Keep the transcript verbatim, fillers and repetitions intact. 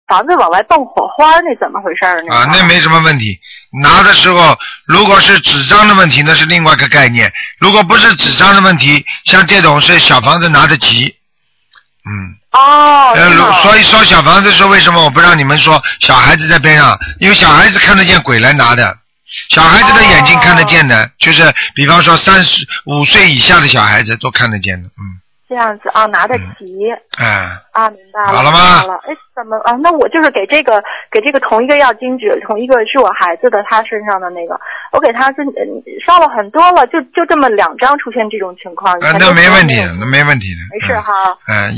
房子往外蹦火花，那怎么回事呢？ 啊，那没什么问题。拿的时候，如果是纸张的问题，那是另外一个概念。如果不是纸张的问题，像这种是小房子拿得及。嗯。 哦。 呃，所以说小房子说为什么我不让你们说小孩子在边上？因为小孩子看得见鬼来拿的，小孩子的眼睛看得见的，哦、就是比方说三十五岁以下的小孩子都看得见的，嗯。 这样子啊，拿得齐。 嗯。哎。 啊，明白了。 好了吗？ 好了，哎，怎么啊？那我就是给这个给这个同一个要经者，同一个是我孩子的他身上的那个，我给他是烧了很多了，就就这么两张出现这种情况。 啊，那没问题，那没问题的。 没事哈。 嗯。